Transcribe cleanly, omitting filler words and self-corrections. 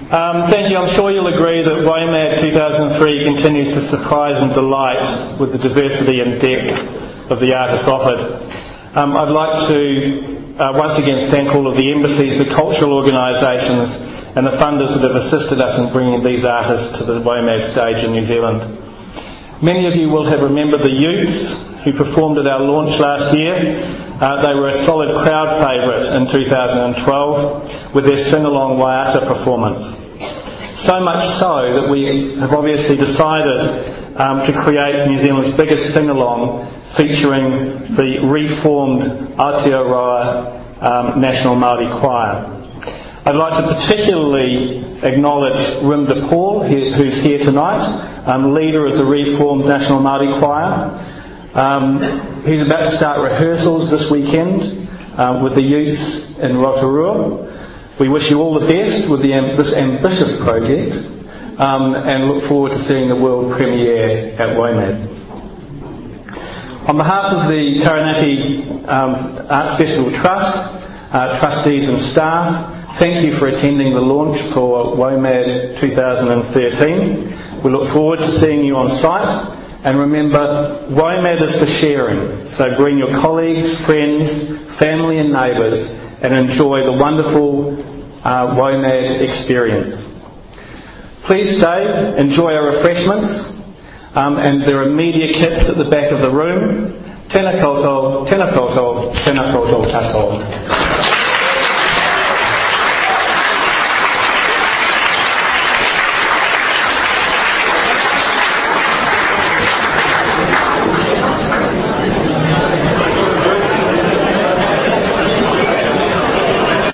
Thank you. I'm sure you'll agree that WOMAD 2003 continues to surprise and delight with the diversity and depth of the artists offered. I'd like to once again thank all of the embassies, the cultural organisations and the funders that have assisted us in bringing these artists to the WOMAD stage in New Zealand. Many of you will have remembered the Utes who performed at our launch last year. They were a solid crowd favourite in 2012 with their sing-along Waiata performance. So much so that we have obviously decided to create New Zealand's biggest sing-along featuring the reformed Aotearoa National Māori Choir. I'd like to particularly acknowledge Rimda Paul, who's here tonight, leader of the reformed National Māori Choir. He's about to start rehearsals this weekend with the Utes in Rotorua. We wish you all the best with this ambitious project and look forward to seeing the world premiere at WOMAD. On behalf of the Taranaki Arts Festival Trust, trustees and staff, thank you for attending the launch for WOMAD 2013. We look forward to seeing you on site. And remember, WOMAD is for sharing, so bring your colleagues, friends, family and neighbours and enjoy the wonderful WOMAD experience. Please stay, enjoy our refreshments, and there are media kits at the back of the room. Tēnā koutou, tēnā koutou, tēnā koutou katoa.